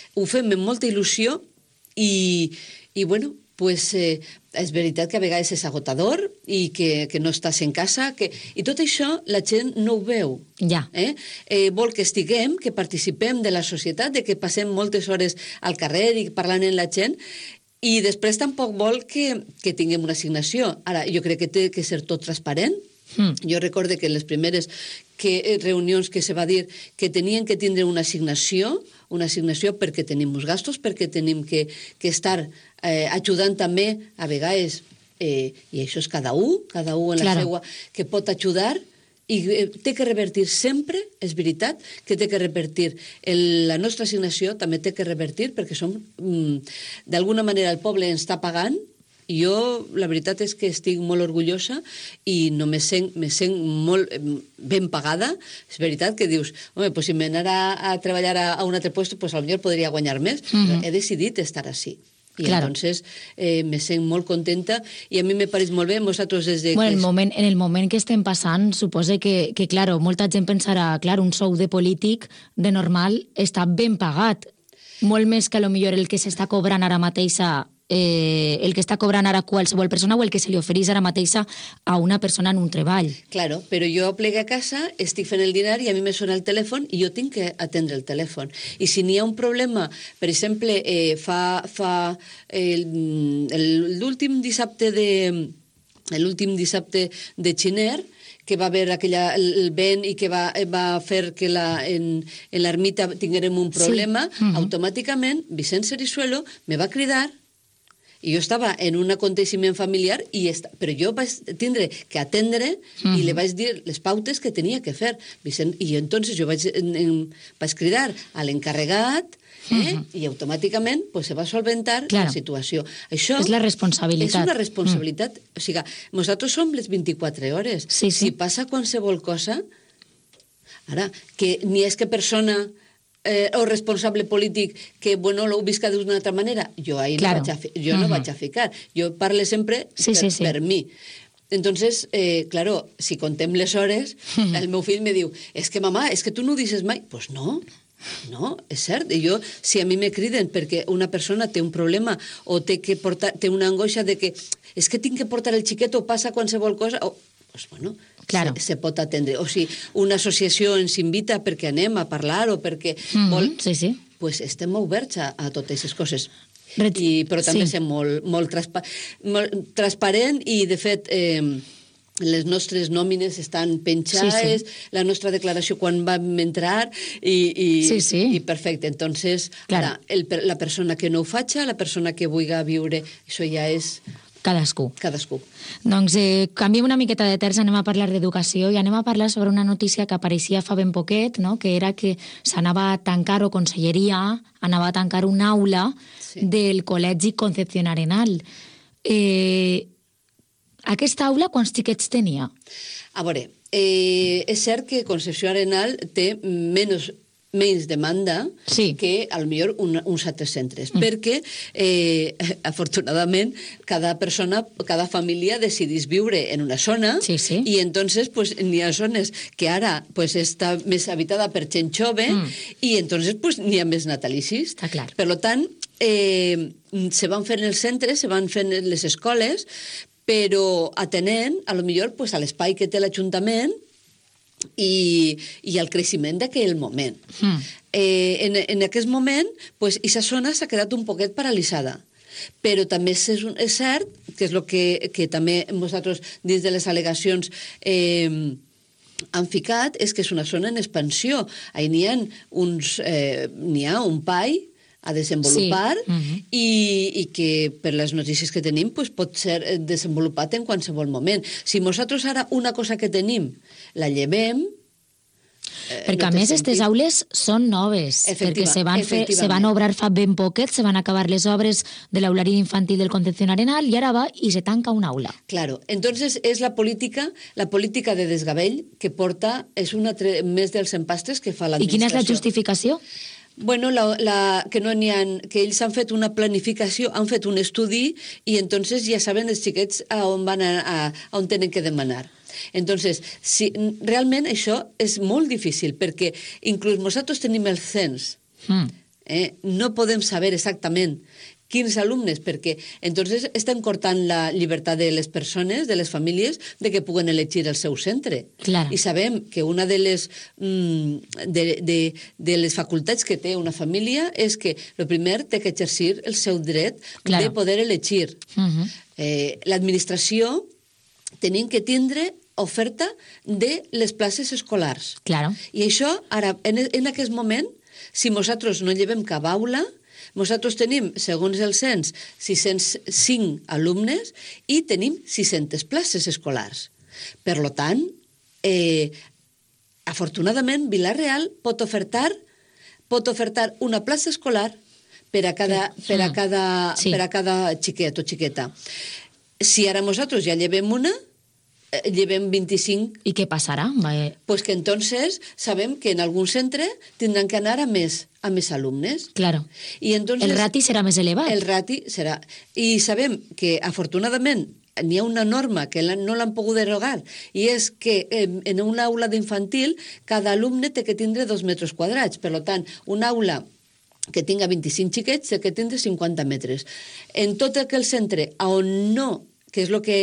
ho fem amb molta il·lusió i bueno, pues, és veritat que a vegades és agotador i que no estàs en casa, i tot això la gent no ho veu. Ja. Vol que estiguem, que participem de la societat, de que passem moltes hores al carrer i parlant amb la gent, i després tampoc vol que tinguem una assignació. Ara, jo crec que té que ser tot transparent. Jo recordo que en les primeres reunions que se va dir que tenien que tindre una assignació perquè tenim uns gastos, perquè tenim que estar ajudant també a vegades, i això és cada un en la seva, que pot ajudar, i té que revertir sempre, és veritat, que té que revertir la nostra assignació, també té que revertir, perquè d'alguna manera el poble ens està pagant. Jo, la veritat és que estic molt orgullosa i no me sent molt ben pagada. És veritat que dius, home, pues si m'anara a treballar a un altre lloc, pues potser podria guanyar més, però he decidit estar així. I entonces me sent molt contenta i a mi me pareix molt bé. Vosaltres des de... Bueno, en el moment que estem passant, suposa que claro, molta gent pensarà, clar, un sou de polític de normal està ben pagat, molt més que potser el que s'està cobrant ara mateixa, el que està cobrant ara qualsevol persona o el que se li ofereix ara mateixa a una persona en un treball. Claro, però jo plegue a casa, estic fent el dinar i a mi me sona el telèfon i jo tinc que atendre el telèfon. I si n'hi ha un problema, per exemple, l'últim dissabte de Xiner, que va haver el vent i que va fer que en l'ermita tinguérem un problema, automàticament Vicent Cerizuelo me va cridar i jo estava en un aconteciment familiar, però jo vaig tindre que atendre i li vaig dir les pautes que tenia que fer. I entonces jo vaig cridar a l'encarregat i automàticament se va solventar la situació. Això és la responsabilitat. És una responsabilitat. O sigui, nosaltres som les 24 hores. Si passa qualsevol cosa, ara, que ni és que persona o responsable polític que, bueno, ho visca d'una altra manera, jo no vaig a ficar. Jo parlo sempre per mi. Entonces, claro, si contem les hores, el meu fill me diu, és que mamà, és que tu no ho dices mai. Pues no, és cert. Jo, si a mi me criden perquè una persona té un problema o té una angoixa de que és que tinc que portar el xiquet o passa qualsevol cosa, pues bueno, se pot atendre. O si una associació ens invita perquè anem a parlar o perquè vol, pues estem oberts a totes aquestes coses. Però també som molt transparent i, de fet, les nostres nòmines estan penjades, la nostra declaració quan vam entrar i perfecte. Entonces, la persona que no ho faci, la persona que vulgui viure, això ja és... Cadascú. Doncs canviem una miqueta de terç, anem a parlar d'educació i anem a parlar sobre una notícia que apareixia fa ben poquet, que era que s'anava a tancar, o conselleria anava a tancar una aula del Col·legi Concepción Arenal. Aquesta aula quants xiquets tenia? A veure, és cert que Concepción Arenal té menys demanda que, potser, uns altres centres, perquè, afortunadament, cada persona, cada família decidís viure en una zona i, entonces, n'hi ha zones que ara està més habitada per gent jove i, entonces, n'hi ha més natalicis. Per tant, se van fent els centres, se van fent les escoles, però atenent, potser, a l'espai que té l'Ajuntament i el creixement d'aquell moment. En aquest moment, aquesta zona s'ha quedat un poquet paralitzada. Però també és cert, que és el que també nosaltres, dins de les al·legacions, han ficat, és que és una zona en expansió. N'hi ha un PAI a desenvolupar i que per les notícies que tenim pot ser desenvolupat en qualsevol moment. Si nosaltres ara una cosa que tenim la llevem... Perquè a més aquestes aules són noves, perquè se van obrar fa ben poquet, se van acabar les obres de l'aulari infantil del Concepción Arenal i ara va i se tanca una aula. Claro, entonces és la política de desgavell que porta, és una més dels empastres que fa l'administració. I quina és la justificació? Bueno, que ells han fet una planificació, han fet un estudi i entonces ja saben els xiquets on tenen que demanar. Entonces, realment això és molt difícil perquè inclús nosaltres tenim el cens no podem saber exactament quins alumnes, perquè entonces estem cortant la llibertat de les persones, de les famílies, de que puguen elegir el seu centre. Claro. I sabem que una de les, de les facultats que té una família és que, el primer, té que exercir el seu dret de poder elegir. L'administració tenim que tindre oferta de les places escolars. Claro. I això, ara, en aquest moment, si nosaltres no llevem cap aula, nosaltres tenim, segons el cens, 605 alumnes i tenim 600 places escolars. Per tant, afortunadament, Vila-real pot ofertar una plaça escolar per a cada xiquet o xiqueta. Si ara nosaltres ja llevem una, llevem 25. I què passarà? Pues que entonces sabem que en algun centre tindran que anar a més alumnes. Claro. I entonces, el rati serà més elevat. El rati serà. I sabem que, afortunadament, n'hi ha una norma que no l'han pogut derogar, i és que en una aula d'infantil cada alumne té que tindre 2 metres quadrats. Per tant, una aula que tinga 25 xiquets té que tindre 50 metres. En tot aquell centre on no, que és el que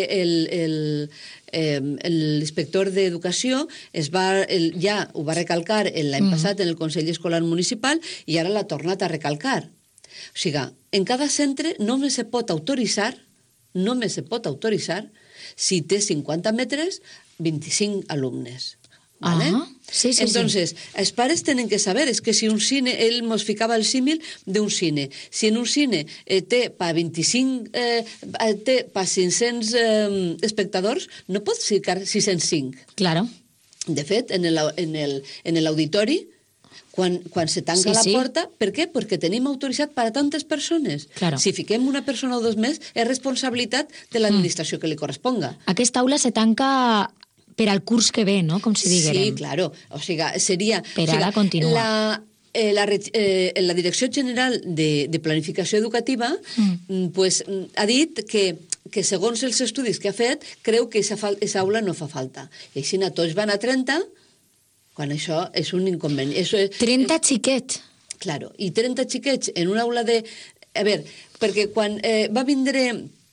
l'inspector d'Educació ja ho va recalcar l'any passat en el Consell Escolar Municipal i ara l'ha tornat a recalcar. O sigui, en cada centre només se pot autoritzar si té 50 metres, 25 alumnes. ¿Vale? Sí. Entonces, els pares tenen que saber, és que si un cine, ell mos ficava el símil d'un cine, si en un cine té pa 25, té pa 500 espectadors, no pot ficar 605. Claro. De fet, en l'auditori, quan se tanca la porta, per què? Perquè tenim autoritzat per a tantes persones. Claro. Si fiquem una persona o dos més, és responsabilitat de l'administració que li corresponga. Aquesta aula se tanca per al curs que ve, no? Com si diguérem. Sí, claro. O sigui, seria... Per ara continua. La Direcció General de Planificació Educativa pues, ha dit que segons els estudis que ha fet, creu que aquesta aula no fa falta. I així tots van a 30, quan això és un inconvenient. 30 xiquets. Claro, i 30 xiquets en una aula de... A veure, perquè quan va vindre...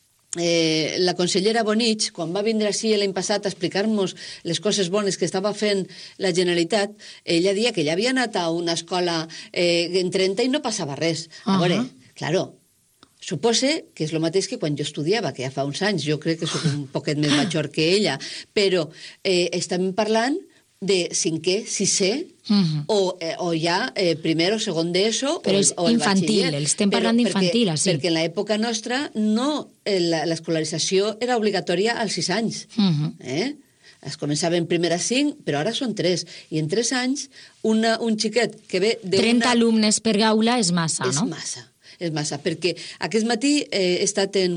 la consellera Bonich, quan va vindre així l'any passat a explicar-nos les coses bones que estava fent la Generalitat, ella deia que ella havia anat a una escola en 30 i no passava res. A veure, claro, supose que és el mateix que quan jo estudiava, que ja fa uns anys, jo crec que soc un poquet més major que ella, però estem parlant de 5è, 6è, o ja primer o segon d'ESO, però és o el infantil, batxiller. estem parlant d'infantil, sí. Perquè en l'època nostra l'escolarització era obligatòria als 6 anys. Es començaven primer a 5, però ara són 3. I en 3 anys, un xiquet que ve... 30 alumnes per aula és massa, no? És massa, perquè aquest matí he estat en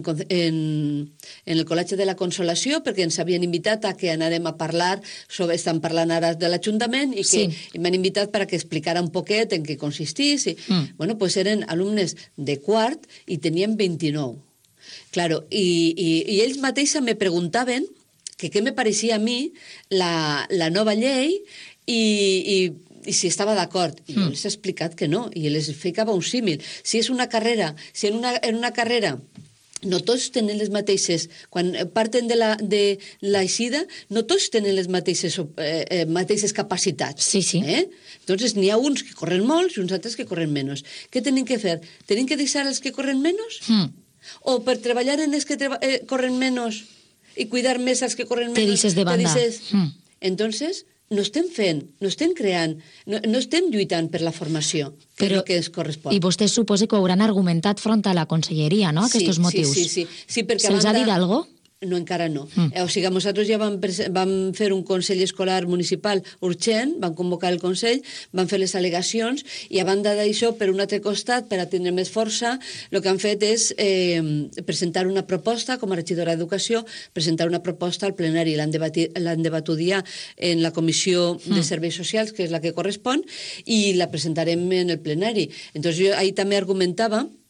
el Col·legi de la Consolació, perquè ens havien invitat a que anàrem a parlar estan parlant ara de l'Ajuntament i que m'han invitat perquè explicara un poquet en què consistís. Bueno, pues eren alumnes de quart i tenien 29. Claro, i ells mateixos me preguntaven que què me pareixia a mi la nova llei i si estava d'acord. I jo els he explicat que no, i els ficava un símil. Si és una carrera, si en una carrera no tots tenen les mateixes, quan parten de l'eixida, no tots tenen les mateixes capacitats. Sí. Entonces n'hi ha uns que corren molts i uns altres que corren menys. Què tenim que fer? Tenim que deixar els que corren menys? O per treballar en els que corren menys i cuidar més els que corren menys? Te deixes de banda. Entonces... no estem fent, no estem creant, no estem lluitant per la formació, que és el que ens correspon. I vostès suposa que ho hauran argumentat front a la conselleria, no?, aquests motius. Sí, perquè se'ls ha dit alguna cosa? No, encara no. O sigui, nosaltres ja vam fer un Consell Escolar Municipal urgent, vam convocar el Consell, vam fer les al·legacions i a banda d'això, per un altre costat, per a tindre més força, el que han fet és presentar una proposta, com a regidora d'Educació, presentar una proposta al plenari. L'han debatut ja en la Comissió de Serveis Socials, que és la que correspon, i la presentarem en el plenari. Entonces jo ahir també argumentava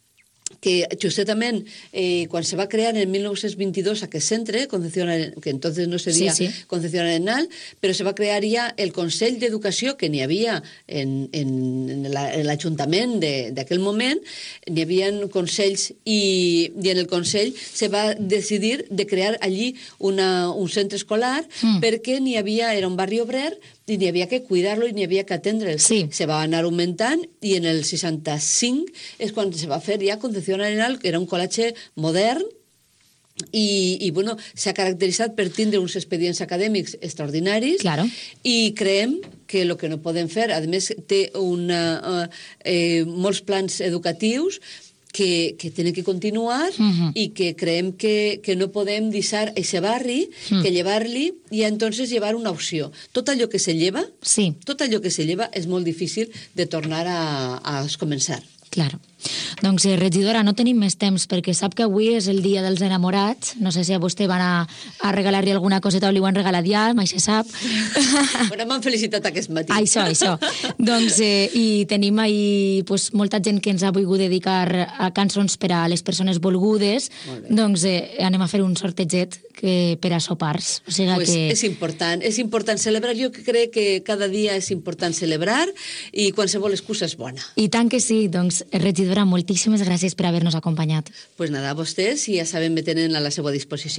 que justament quan se va crear en 1922 aquest centre, que entonces no seria Concepción Arenal, però se va crear ja el Consell d'Educació que n'hi havia en l'Ajuntament d'aquell moment, n'hi havia consells i en el Consell se va decidir de crear allí un centre escolar perquè era un barri obrer i n'hi havia que cuidar-lo i n'hi havia que atendre'l. Se va anar augmentant i en el 65 és quan se va fer ja Concepción Arenal, que era un col·legi modern i bueno, s'ha caracteritzat per tindre uns expedients acadèmics extraordinaris i creiem que el que no podem fer, a més té molts plans educatius que tenen que continuar i que creiem que no podem deixar aquest barri, que llevar-li i entonces llevar una opció. Tot allò que se lleva, és molt difícil de tornar a començar. Claro. Doncs, regidora, no tenim més temps perquè sap que avui és el dia dels enamorats. No sé si a vostè van a regalar-li alguna coseta o li ho han regalat ja, mai se sap. Bueno, m'han felicitat aquest matí. Això. Doncs, i tenim ahí molta gent que ens ha volgut dedicar a cançons per a les persones volgudes. Doncs anem a fer un sorteget per a sopars. O sigui que... És important celebrar. Jo crec que cada dia és important celebrar i qualsevol excusa és bona. I tant que sí. Doncs, regidora, moltíssimes gràcies per haver-nos acompanyat. Pues nada, a vostès, i ja sabem, me tenen a la seva disposició.